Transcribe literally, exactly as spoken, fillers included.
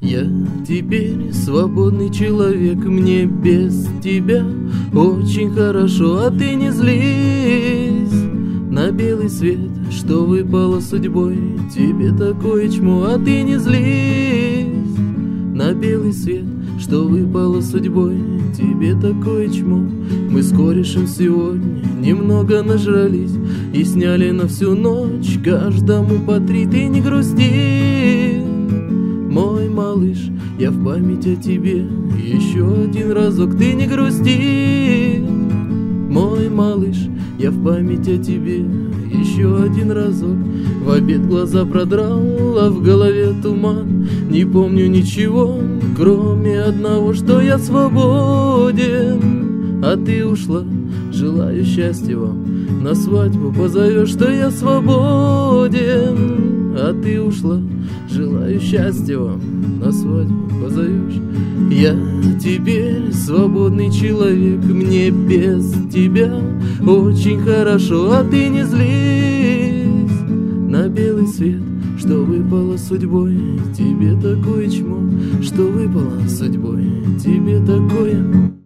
Я теперь свободный человек, мне без тебя очень хорошо, а ты не злись на белый свет, что выпало судьбой. Тебе такое чмо, а ты не злись на белый свет, что выпало судьбой. Тебе такое чмо. Мы с корешем сегодня немного нажрались и сняли на всю ночь каждому по три. Ты не грусти, мой малыш, я в память о тебе еще один разок. Ты не грусти, мой малыш, я в память о тебе еще один разок. В обед глаза продрал, а в голове туман. Не помню ничего, кроме одного, что я свободен, а ты ушла. Желаю счастья вам, на свадьбу позовешь, что я свободен, а ты ушла. Желаю счастья вам, на свадьбу позовешь. Я теперь свободный человек, мне без тебя очень хорошо, а ты не злись на белый свет, что выпало судьбой. Тебе такое чмо, что выпало судьбой. Тебе такое